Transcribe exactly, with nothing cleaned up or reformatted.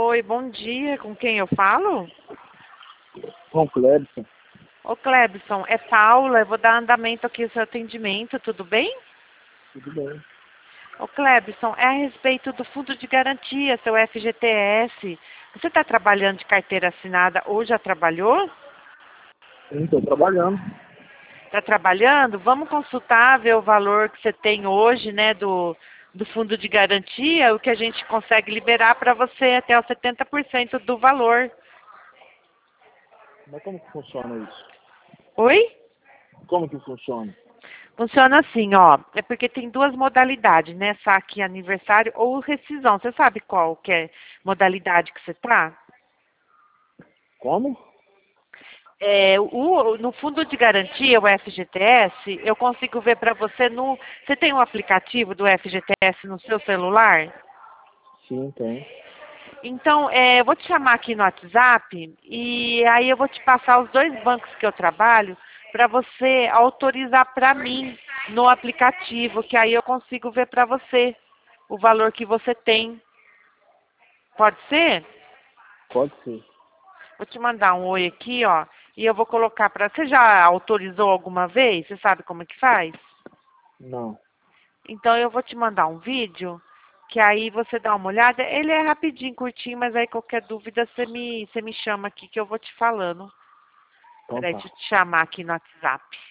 Oi, bom dia. Com quem eu falo? Com o Clebson. Ô, Clebson, é Paula. Eu vou dar andamento aqui ao seu atendimento, tudo bem? Tudo bem. Ô, Clebson, é a respeito do fundo de garantia, seu F G T S. Você está trabalhando de carteira assinada ou já trabalhou? Sim, estou trabalhando. Está trabalhando? Vamos consultar, ver o valor que você tem hoje, né, do, do fundo de garantia, o que a gente consegue liberar para você até os setenta por cento do valor. Mas como que funciona isso? Oi? Como que funciona? Funciona assim, ó, é porque tem duas modalidades, né, saque aniversário ou rescisão. Você sabe qual que é modalidade que você tá? Como? É, o, no fundo de garantia, o F G T S, eu consigo ver para você no... Você tem um aplicativo do F G T S no seu celular? Sim, tem. Então, é, eu vou te chamar aqui no WhatsApp e aí eu vou te passar os dois bancos que eu trabalho para você autorizar para mim no aplicativo, que aí eu consigo ver para você o valor que você tem. Pode ser? Pode ser. Vou te mandar um oi aqui, ó, e eu vou colocar para... Você já autorizou alguma vez? Você sabe como é que faz? Não. Então eu vou te mandar um vídeo, que aí você dá uma olhada. Ele é rapidinho, curtinho, mas aí qualquer dúvida você me, você me chama aqui que eu vou te falando. Então Peraí, tá. deixa eu te chamar aqui no WhatsApp.